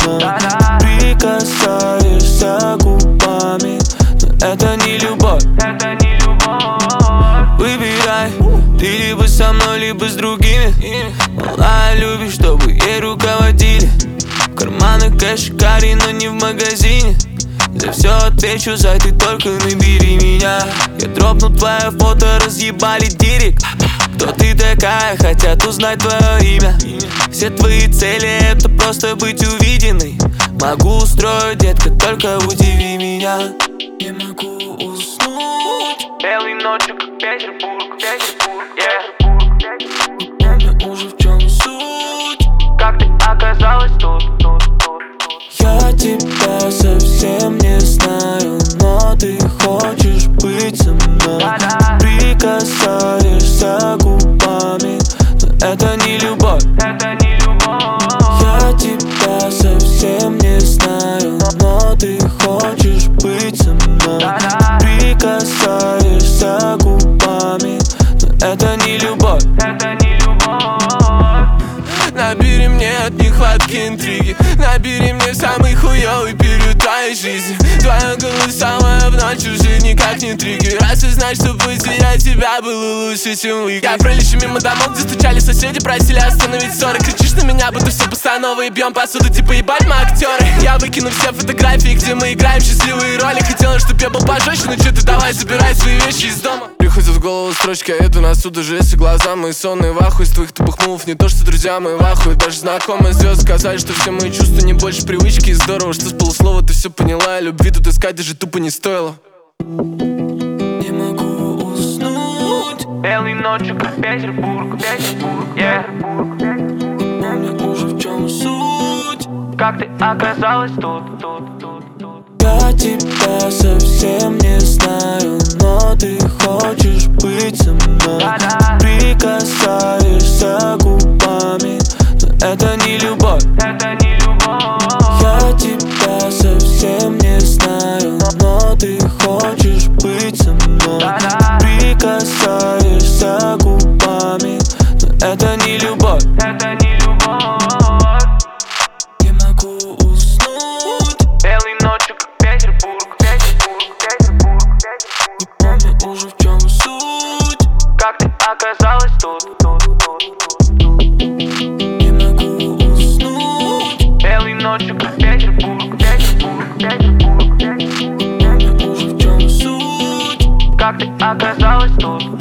мной. Прикасаешься губами, но это не любовь. Выбирай, ты либо со мной, либо с другими. Мала любишь, чтобы ей руководили. В карманах кэш карри, но не в магазине. За все отвечу, зай, ты только набери меня. Я дропну твое фото, разъебали директ. Кто ты такая, хотят узнать твое имя. Все твои цели — это просто быть увиденной. Могу устроить, детка, только удиви меня. Не могу уснуть. Белой ночью, как Петербург, yeah. Помню уже, в чем суть. Как ты оказалась тут. Я тебя совсем не знаю, но ты хочешь быть со мной. Прикасаешься губами, но это не любовь. Я тебя совсем не знаю, но ты хочешь быть со мной. Прикасаешься губами, но это не любовь. Набери мне от нехватки интриги. Набери мне самый хуёвый период твоей жизни. Твоя голосовая в ночь уже никак не триггер. Осознай, что потерять тебя было лучше, чем выиграть. Я пролечу мимо домов, где стучали соседи, просили остановить ссоры. Кричишь на меня, будто все постанова, и бьем посуду, типа ебать мы актеры. Я выкину все фотографии, где мы играем счастливые роли. Хотела, чтоб я был пожестче, но чё ты давай, забирай свои вещи из дома. Приходит в голову строчка, я иду на суд, уже если глаза мои сонные в ахуе. Из твоих тупых мувов, не то что друзья мои в ахуе. Даже знакомые звезды сказали, что все мои чувства не больше привычки. И здорово, что с полуслова ты все поняла, и любви тут искать даже тупо не стоило. Не могу уснуть. Белой ночью, как Петербург, yeah. Помню уже, в чем суть. Как ты оказалась тут. Я тебя совсем не знаю, но ты хочешь быть со мной. Прикасаешься губами, но это не любовь. Я тебя совсем не знаю, но ты хочешь быть со мной. Прикасаешься губами, но это не любовь. Не могу уснуть. Белой ночью, как Петербург. Не помню уже, в чем суть. Как ты оказалась тут. Не могу уснуть. Белой ночью, как Петербург. Не помню уже, в чем суть. Как ты оказалась тут.